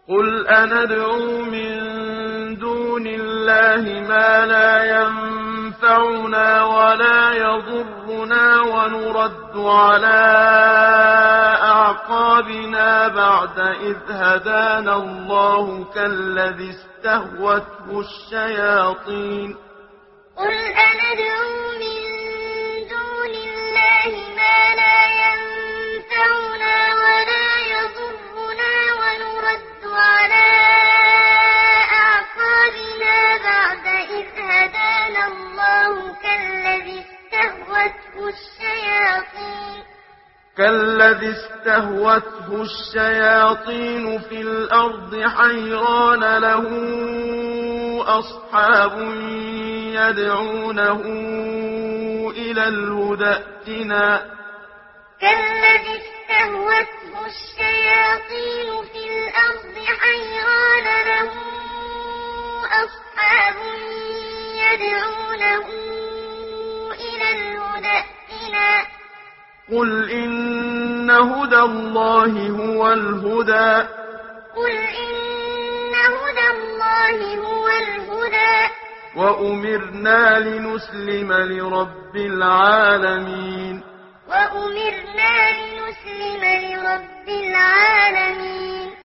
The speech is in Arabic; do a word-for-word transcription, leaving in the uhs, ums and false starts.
قل أندعو من دون الله ما لا ينفعنا ولا يضرنا ونرد على أعقابنا بعد إذ هدانا الله كالذي استهوته الشياطين قل أندعو من دون الله ما لا ينفعنا ولا يضرنا ونرد على أعقابنا بعد إذ هدانا الله كالذي استهوته الشياطين كالذي استهوته الشياطين في الأرض حيران له أصحاب يدعونه إلى الهدى ائتنا كالذي استهوته الشياطين في الأرض حيران له أصحاب يدعونه إلى الهدى ائتنا قل إن هدى الله هو الهدى قل إن هدى الله هو الهدى وأمرنا لنسلم لرب العالمين وأمرنا لنسلم لرب العالمين